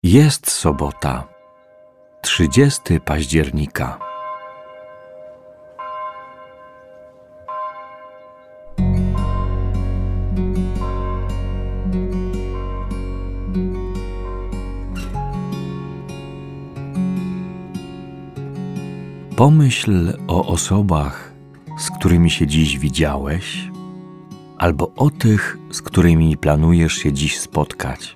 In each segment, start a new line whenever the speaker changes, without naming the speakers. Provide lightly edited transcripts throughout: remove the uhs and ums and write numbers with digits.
Jest sobota, 30 października. Pomyśl o osobach, z którymi się dziś widziałeś, albo o tych, z którymi planujesz się dziś spotkać.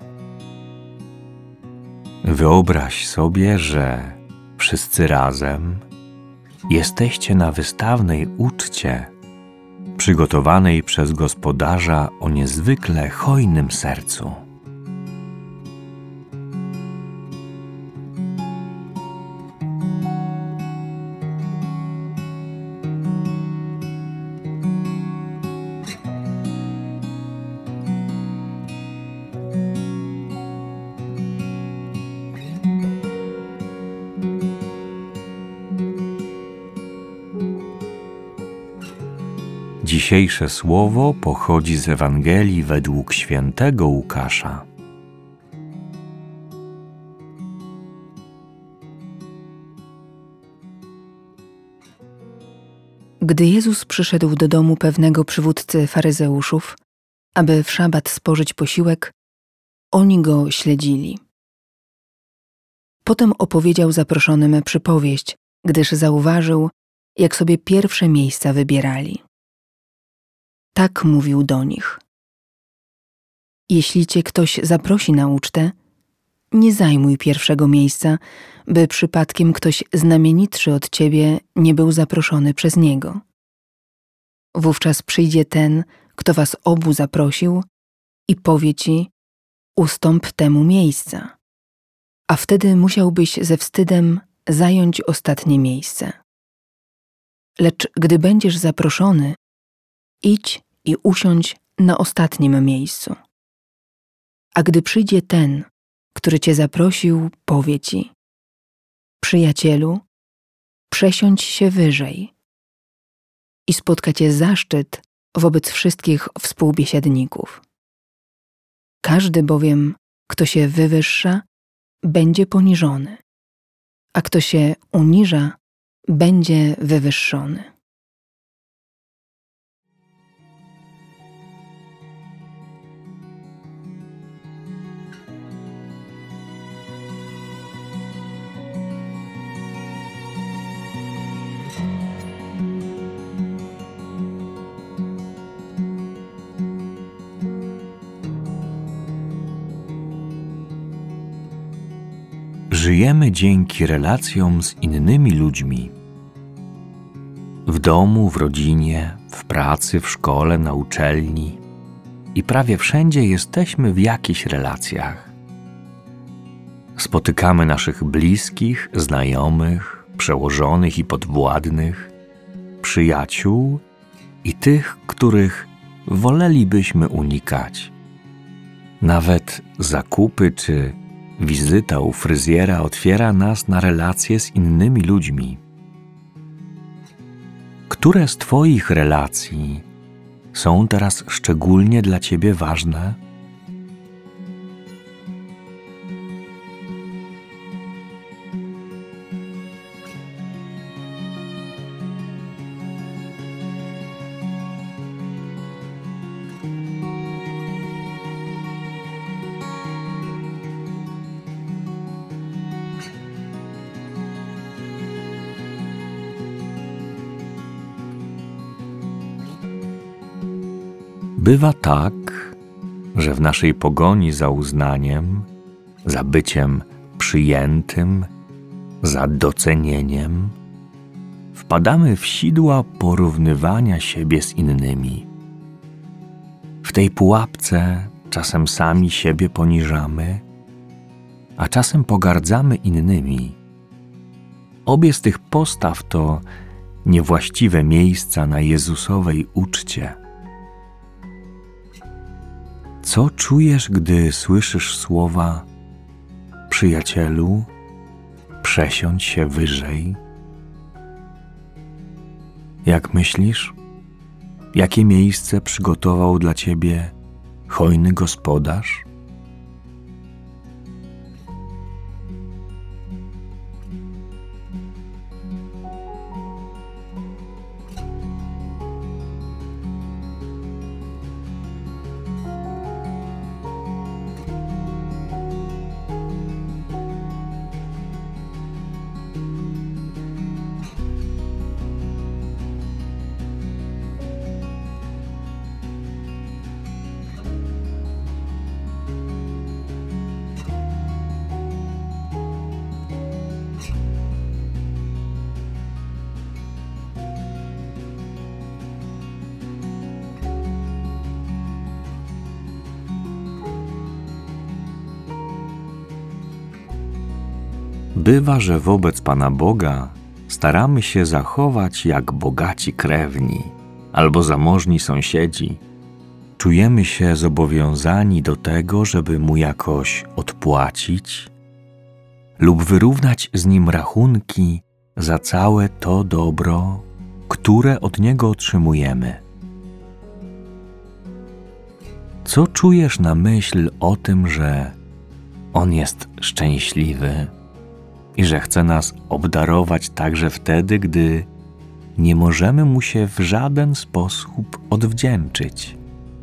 Wyobraź sobie, że wszyscy razem jesteście na wystawnej uczcie przygotowanej przez gospodarza o niezwykle hojnym sercu. Dzisiejsze słowo pochodzi z Ewangelii według świętego Łukasza.
Gdy Jezus przyszedł do domu pewnego przywódcy faryzeuszów, aby w szabat spożyć posiłek, oni go śledzili. Potem opowiedział zaproszonym przypowieść, gdyż zauważył, jak sobie pierwsze miejsca wybierali. Tak mówił do nich: jeśli cię ktoś zaprosi na ucztę, nie zajmuj pierwszego miejsca, by przypadkiem ktoś znamienitszy od ciebie nie był zaproszony przez niego. Wówczas przyjdzie ten, kto was obu zaprosił i powie ci: ustąp temu miejsca. A wtedy musiałbyś ze wstydem zająć ostatnie miejsce. Lecz gdy będziesz zaproszony, idź i usiądź na ostatnim miejscu. A gdy przyjdzie ten, który cię zaprosił, powie ci: przyjacielu, przesiądź się wyżej. I spotka cię zaszczyt wobec wszystkich współbiesiadników. Każdy bowiem, kto się wywyższa, będzie poniżony, a kto się uniża, będzie wywyższony.
Żyjemy dzięki relacjom z innymi ludźmi. W domu, w rodzinie, w pracy, w szkole, na uczelni i prawie wszędzie jesteśmy w jakichś relacjach. Spotykamy naszych bliskich, znajomych, przełożonych i podwładnych, przyjaciół i tych, których wolelibyśmy unikać. Nawet zakupy czy wizyta u fryzjera otwiera nas na relacje z innymi ludźmi. Które z twoich relacji są teraz szczególnie dla ciebie ważne? Bywa tak, że w naszej pogoni za uznaniem, za byciem przyjętym, za docenieniem, wpadamy w sidła porównywania siebie z innymi. W tej pułapce czasem sami siebie poniżamy, a czasem pogardzamy innymi. Obie z tych postaw to niewłaściwe miejsca na Jezusowej uczcie. Co czujesz, gdy słyszysz słowa: przyjacielu, przesiądź się wyżej? Jak myślisz, jakie miejsce przygotował dla ciebie hojny gospodarz? Bywa, że wobec Pana Boga staramy się zachować jak bogaci krewni albo zamożni sąsiedzi. Czujemy się zobowiązani do tego, żeby Mu jakoś odpłacić lub wyrównać z Nim rachunki za całe to dobro, które od Niego otrzymujemy. Co czujesz na myśl o tym, że On jest szczęśliwy i że chce nas obdarować także wtedy, gdy nie możemy Mu się w żaden sposób odwdzięczyć?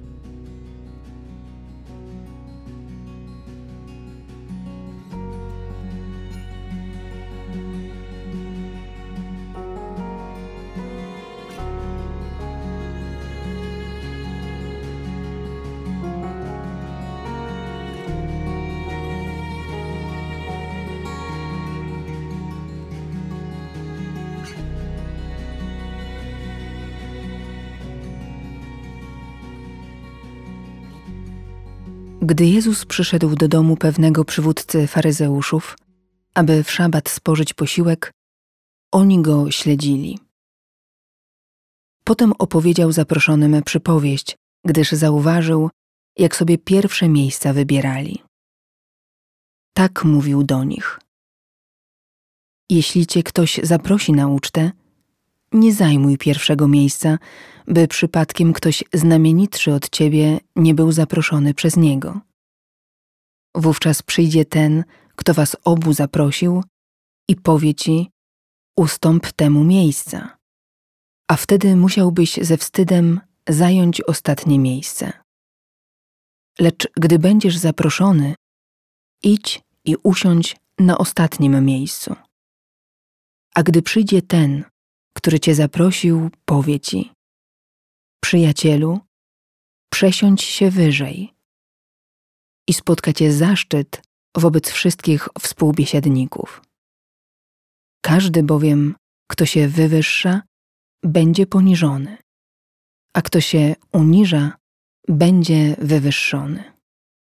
Gdy Jezus przyszedł do domu pewnego przywódcy faryzeuszów, aby w szabat spożyć posiłek, oni go śledzili. Potem opowiedział zaproszonym przypowieść, gdyż zauważył, jak sobie pierwsze miejsca wybierali. Tak mówił do nich: jeśli cię ktoś zaprosi na ucztę, nie zajmuj pierwszego miejsca, by przypadkiem ktoś znamienitszy od ciebie nie był zaproszony przez niego. Wówczas przyjdzie ten, kto was obu zaprosił i powie ci: ustąp temu miejsca. A wtedy musiałbyś ze wstydem zająć ostatnie miejsce. Lecz gdy będziesz zaproszony, idź i usiądź na ostatnim miejscu. A gdy przyjdzie ten, który cię zaprosił, powie ci: przyjacielu, przesiądź się wyżej. I spotka cię zaszczyt wobec wszystkich współbiesiadników. Każdy bowiem, kto się wywyższa, będzie poniżony, a kto się uniża, będzie wywyższony.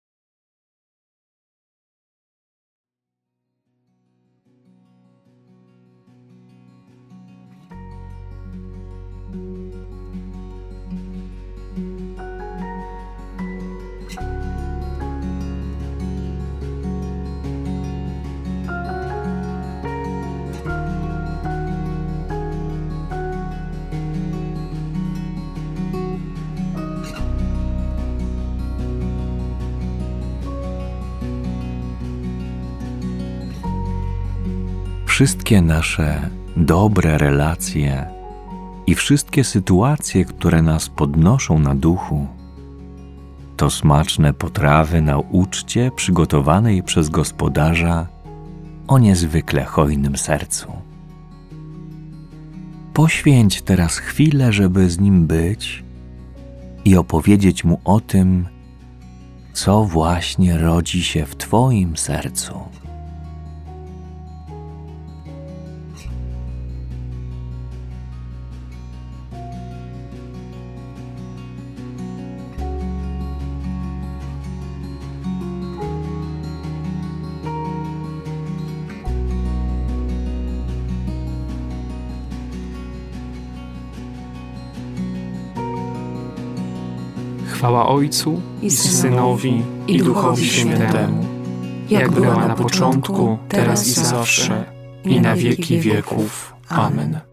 Wszystkie nasze dobre relacje i wszystkie sytuacje, które nas podnoszą na duchu, to smaczne potrawy na uczcie przygotowanej przez gospodarza o niezwykle hojnym sercu. Poświęć teraz chwilę, żeby z nim być i opowiedzieć mu o tym, co właśnie rodzi się w twoim sercu.
Chwała Ojcu i Synowi i Duchowi Świętemu, jak była na początku, teraz i zawsze, i na wieki wieków. Amen.